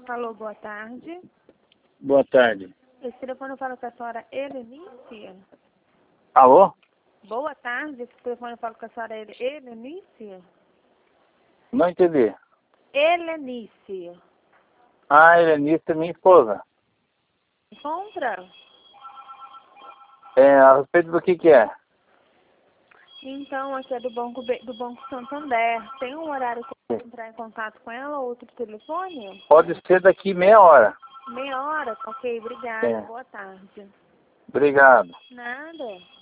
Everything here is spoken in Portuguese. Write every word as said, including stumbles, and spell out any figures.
Alô, boa tarde. Boa tarde. Esse telefone eu falo com a senhora Helenice. Alô? Boa tarde, esse telefone eu falo com a senhora Hel- Helenice. Não entendi. Helenice. Ah, Helenice é minha esposa. Compra? É, a respeito do que que é? Então, aqui é do Banco, B- do Banco Santander. Tem um horário que eu vou entrar em contato com ela, outro telefone? Pode ser daqui meia hora. Meia hora? Ok, obrigada. É. Boa tarde. Obrigado. Nada.